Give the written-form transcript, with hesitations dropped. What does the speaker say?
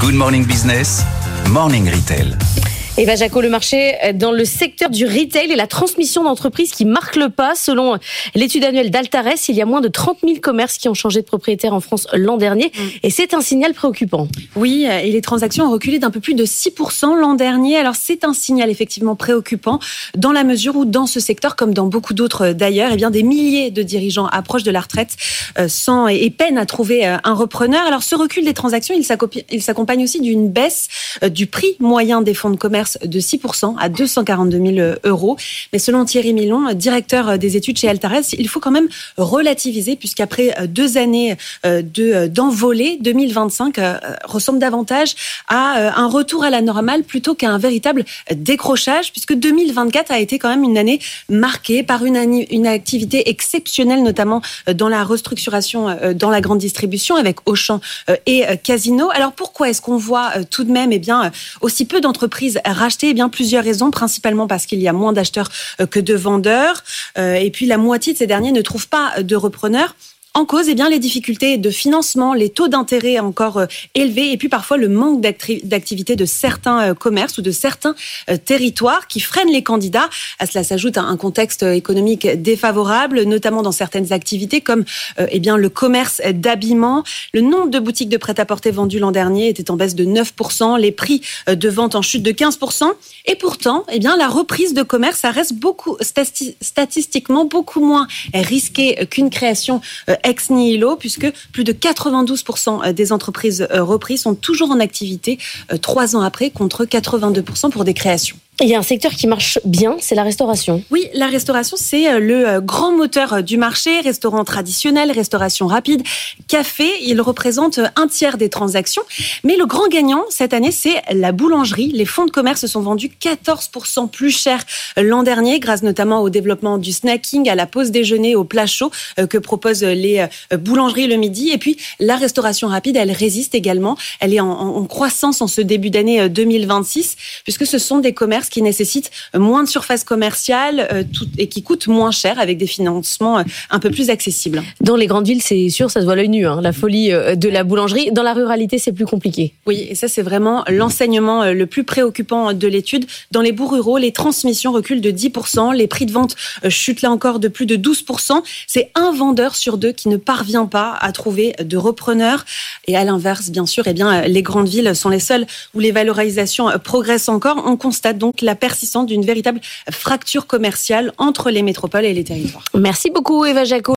Good Morning Business, Morning Retail. Eva Jaco, le marché dans le secteur du retail et la transmission d'entreprises qui marque le pas. Selon l'étude annuelle d'Altares, il y a moins de 30 000 commerces qui ont changé de propriétaire en France l'an dernier. Et c'est un signal préoccupant. Oui, et les transactions ont reculé d'un peu plus de 6% l'an dernier. Alors c'est un signal effectivement préoccupant dans la mesure où dans ce secteur, comme dans beaucoup d'autres d'ailleurs, eh bien des milliers de dirigeants approchent de la retraite et peinent à trouver un repreneur. Alors ce recul des transactions, il s'accompagne aussi d'une baisse du prix moyen des fonds de commerce de 6% à 242 000 euros. Mais selon Thierry Milon, directeur des études chez Altares, il faut quand même relativiser puisqu'après 2 années d'envolée, 2025 ressemble davantage à un retour à la normale plutôt qu'à un véritable décrochage puisque 2024 a été quand même une année marquée par une activité exceptionnelle, notamment dans la restructuration dans la grande distribution avec Auchan et Casino. Alors pourquoi est-ce qu'on voit tout de même aussi peu d'entreprises rachetées? Eh bien plusieurs raisons, principalement parce qu'il y a moins d'acheteurs que de vendeurs et puis la moitié de ces derniers ne trouvent pas de repreneurs. En cause, eh bien, les difficultés de financement, les taux d'intérêt encore élevés et puis parfois le manque d'activité de certains commerces ou de certains territoires qui freinent les candidats. À cela s'ajoute un contexte économique défavorable, notamment dans certaines activités comme le commerce d'habillement. Le nombre de boutiques de prêt-à-porter vendues l'an dernier était en baisse de 9%, les prix de vente en chute de 15%. Et pourtant, eh bien, la reprise de commerce, ça reste statistiquement beaucoup moins risqué qu'une création ex nihilo, puisque plus de 92% des entreprises reprises sont toujours en activité 3 ans après, contre 82% pour des créations. Il y a un secteur qui marche bien, c'est la restauration. Oui, la restauration, c'est le grand moteur du marché. Restaurant traditionnel, restauration rapide, café, il représente 1/3 des transactions. Mais le grand gagnant cette année, c'est la boulangerie. Les fonds de commerce se sont vendus 14% plus cher l'an dernier, grâce notamment au développement du snacking, à la pause déjeuner, au plat chaud que proposent les boulangeries le midi. Et puis, la restauration rapide, elle résiste également. Elle est en croissance en ce début d'année 2026, puisque ce sont des commerces qui nécessitent moins de surface commerciale et qui coûtent moins cher avec des financements un peu plus accessibles. Dans les grandes villes, c'est sûr, ça se voit à l'œil nu, la folie de la boulangerie. Dans la ruralité, c'est plus compliqué. Oui, et ça, c'est vraiment l'enseignement le plus préoccupant de l'étude. Dans les bourgs ruraux, les transmissions reculent de 10%, les prix de vente chutent là encore de plus de 12%. C'est un vendeur sur 2 qui ne parvient pas à trouver de repreneur. Et à l'inverse, bien sûr, les grandes villes sont les seules où les valorisations progressent encore. On constate donc la persistance d'une véritable fracture commerciale entre les métropoles et les territoires. Merci beaucoup Eva Jaco.